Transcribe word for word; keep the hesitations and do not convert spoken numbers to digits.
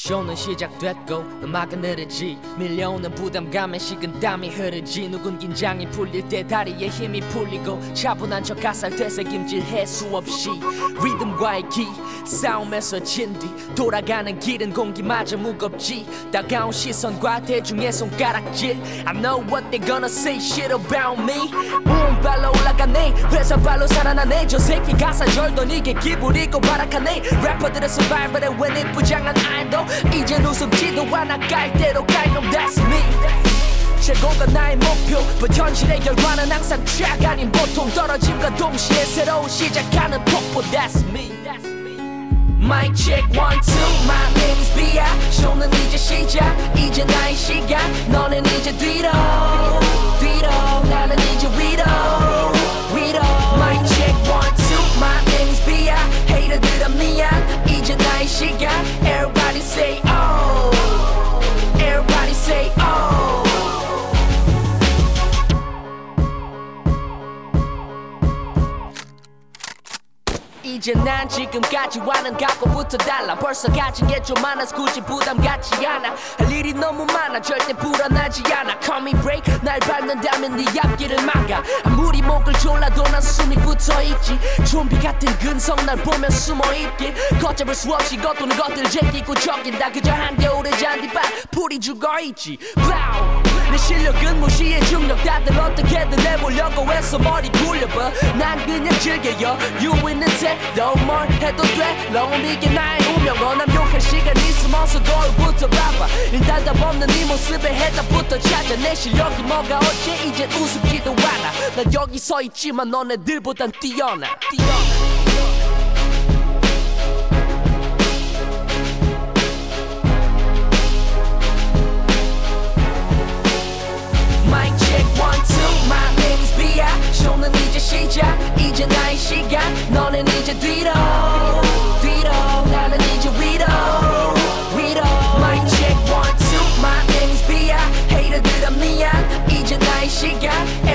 쇼는 시작됐고 음악은 흐르지 밀려오는 부담감에 식은땀이 흐르지 누군 긴장이 풀릴 때 다리에 힘이 풀리고 차분한 척 가사를 되새김질해 수없이 리듬과의 기 싸움에서 진 뒤 돌아가는 길은 공기마저 무겁지 따가운 시선과 대중의 손가락질 I know what they gonna say shit about me 운발로 올라가네 회사발로 살아나네 저 새끼 가사 절던 이게 기분이고 바락하네 래퍼들의 survival에 왜 니쁘장한 알도 이젠 웃음지도 않아 깔대로 깔놈 that's me 최고가 나의 목표 but 현실의 결과는 항상 track 아닌 보통 떨어짐과 동시에 새로운 시작하는 폭포 that's me Mic check one two my name is Bia 쇼는 이제 시작 이제 나의 시간 너는 이제 뒤로 뒤로 나는 이제 위로 위로 Mic check one two my name is Bia hater들아 미안 이제 나의 시간 Everybody say oh Everybody say oh 이제 난 지금까지와는 각오부터 달라 벌써 가진 게 좀 많아서 굳이 부담 갖지 않아 할 일이 너무 많아 절대 불안하지 않아 Call me break 날 밟는다면 네 앞길을 막아 아무리 목을 졸라도 난 숨이 붙어있지 좀비 같은 근성 날 보면 숨어있길 걷잡을 수 없이 겉도는 것들 제끼고 저긴다 그저 한겨울의 잔디밭 풀이 죽어있지 Wow 내 실력은 무시해 중력 다들 어떻게든 해보려고 해서 머리 굴려봐 난 그냥 즐겨요 You 있는 새도 뭘 해도 돼 Lone 이게 나의 운명 원함 욕할 시간 있으면서 거울부터 봐봐 일단 답 없는 네 모습에 해답부터 찾아 내 실력이 뭐가 어째 이젠 우습지도 않아 난 여기 서 있지만 너네들보단 뛰어나 뛰어나 My name is Bia 쇼는 이제 시작 이제 나의 시간 너는 이제 뒤로 뒤로 나는 이제 위로 위로 Mic check one two My name is Bia hater들아 미안 이제 나의 시간